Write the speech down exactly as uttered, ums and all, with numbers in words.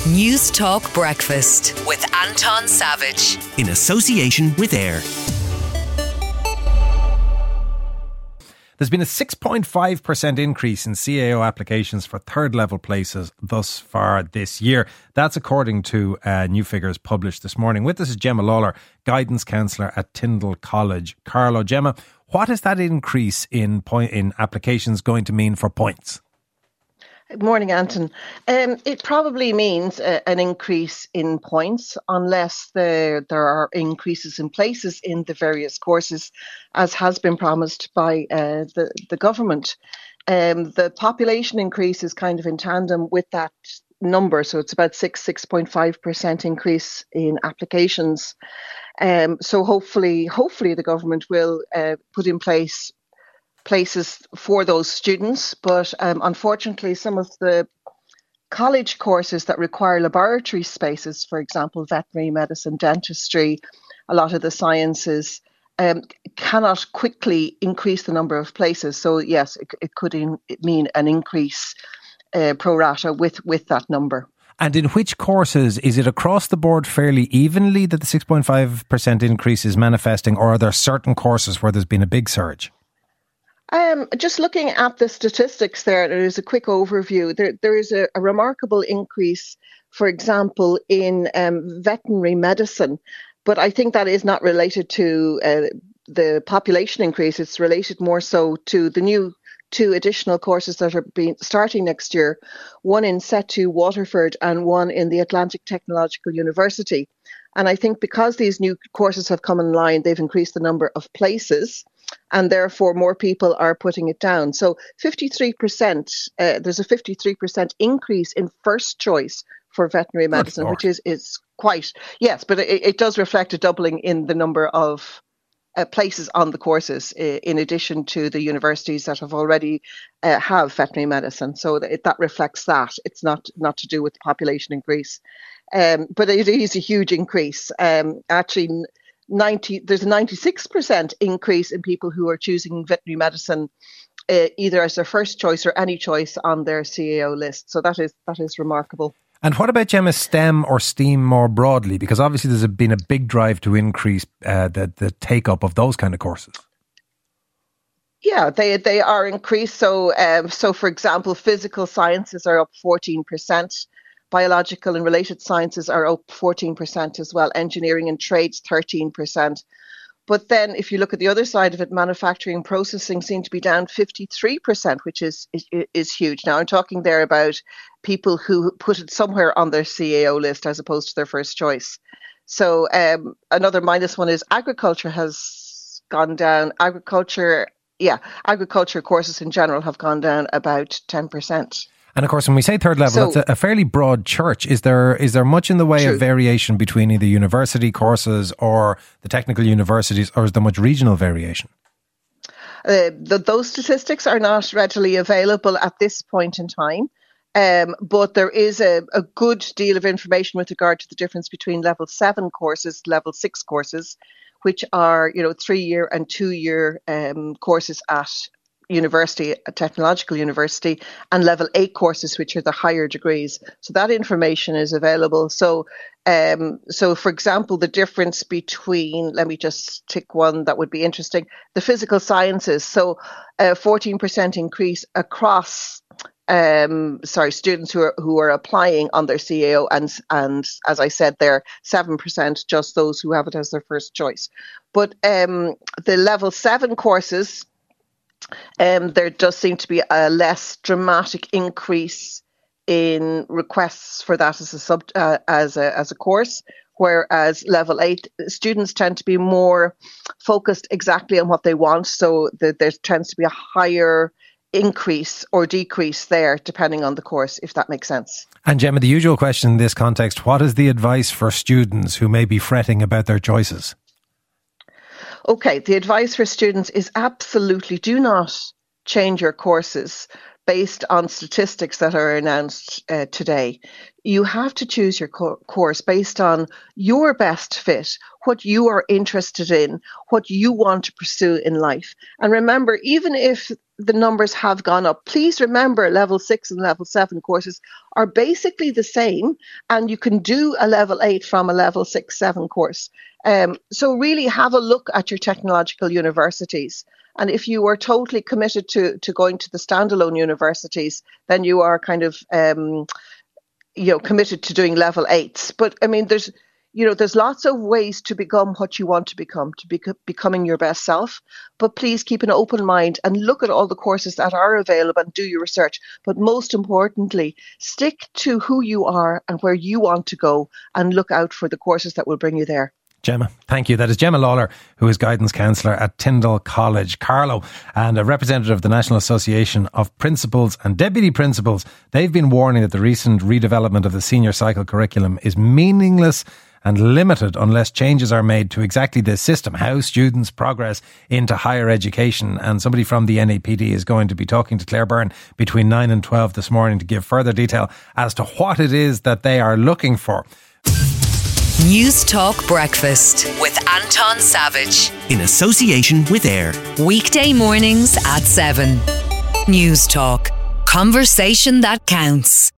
News Talk Breakfast with Anton Savage. In association with AIR. There's been a six point five percent increase in C A O applications for third level places thus far this year. That's according to uh, new figures published this morning. With us is Gemma Lawler, Guidance Counsellor at Tyndall College, Carlow. Gemma, what is that increase in point in applications going to mean for points? Good morning, Anton. Um, it probably means uh, an increase in points unless there, there are increases in places in the various courses, as has been promised by uh, the, the government. Um, the population increase is kind of in tandem with that number, so it's about six, six point five percent increase in applications. Um, so hopefully, hopefully the government will uh, put in place places for those students, but um, unfortunately some of the college courses that require laboratory spaces, for example veterinary medicine, dentistry, a lot of the sciences, um, cannot quickly increase the number of places. So yes, it, it could in, it mean an increase uh, pro rata with, with that number. And in which courses, is it across the board fairly evenly that the six point five percent increase is manifesting, or are there certain courses where there's been a big surge? Um, just looking at the statistics there, there is a quick overview. There, there is a, a remarkable increase, for example, in um, veterinary medicine. But I think that is not related to uh, the population increase. It's related more so to the new two additional courses that are being starting next year, one in SETU Waterford and one in the Atlantic Technological University. And I think because these new courses have come online, they've increased the number of places, and therefore more people are putting it down. So fifty-three percent, uh, there's a fifty-three percent increase in first choice for veterinary medicine, which is, is quite, yes, but it, it does reflect a doubling in the number of uh, places on the courses, uh, in addition to the universities that have already uh, have veterinary medicine. So that, it, that reflects that. It's not, not to do with the population increase. Um, but it is a huge increase. Um, actually, ninety there's a ninety-six percent increase in people who are choosing veterinary medicine uh, either as their first choice or any choice on their C A O list. So that is that is remarkable. And what about, Gemma, STEM or STEAM more broadly? Because obviously there's a, been a big drive to increase uh, the, the take-up of those kind of courses. Yeah, they they are increased. So, um, so for example, physical sciences are up fourteen percent. Biological and related sciences are up fourteen percent as well. Engineering and trades, thirteen percent. But then if you look at the other side of it, manufacturing and processing seem to be down fifty-three percent, which is, is, is huge. Now, I'm talking there about people who put it somewhere on their C A O list as opposed to their first choice. So um, another minus one is agriculture has gone down. Agriculture, yeah, agriculture courses in general have gone down about ten percent. And of course, when we say third level, so, that's a, a fairly broad church. Is there is there much in the way true. of variation between either university courses or the technical universities, or is there much regional variation? Uh, the, those statistics are not readily available at this point in time, um, but there is a, a good deal of information with regard to the difference between level seven courses, level six courses, which are, you know, three-year and two-year um, courses at university, a technological university, and level eight courses, which are the higher degrees. So that information is available. So, um, so for example, the difference between, let me just tick one that would be interesting, the physical sciences. So a fourteen percent increase across, um, sorry, students who are who are applying on their C A O, and and as I said there, seven percent just those who have it as their first choice. But um, the level seven courses, Um, there does seem to be a less dramatic increase in requests for that as a sub uh, as a as a course, whereas level eight students tend to be more focused exactly on what they want. So the, there tends to be a higher increase or decrease there, depending on the course, if that makes sense. And Gemma, the usual question in this context: what is the advice for students who may be fretting about their choices? Okay, the advice for students is absolutely do not change your courses based on statistics that are announced uh, today. You have to choose your co- course based on your best fit, what you are interested in, what you want to pursue in life. And remember, even if the numbers have gone up. Please remember, level six and level seven courses are basically the same, and you can do a level eight from a level six, seven course. Um, so really have a look at your technological universities. And if you are totally committed to, to going to the standalone universities, then you are kind of, um, you know, committed to doing level eights. But I mean, there's, you know, there's lots of ways to become what you want to become, to be becoming your best self. But please keep an open mind and look at all the courses that are available and do your research. But most importantly, stick to who you are and where you want to go, and look out for the courses that will bring you there. Gemma, thank you. That is Gemma Lawler, who is guidance counsellor at Tyndall College. Carlo, and a representative of the National Association of Principals and Deputy Principals, they've been warning that the recent redevelopment of the senior cycle curriculum is meaningless and limited unless changes are made to exactly this system, how students progress into higher education. And somebody from the N A P D is going to be talking to Claire Byrne between nine and twelve this morning to give further detail as to what it is that they are looking for. News Talk Breakfast with Anton Savage, in association with AIR. Weekday mornings at seven. News Talk. Conversation that counts.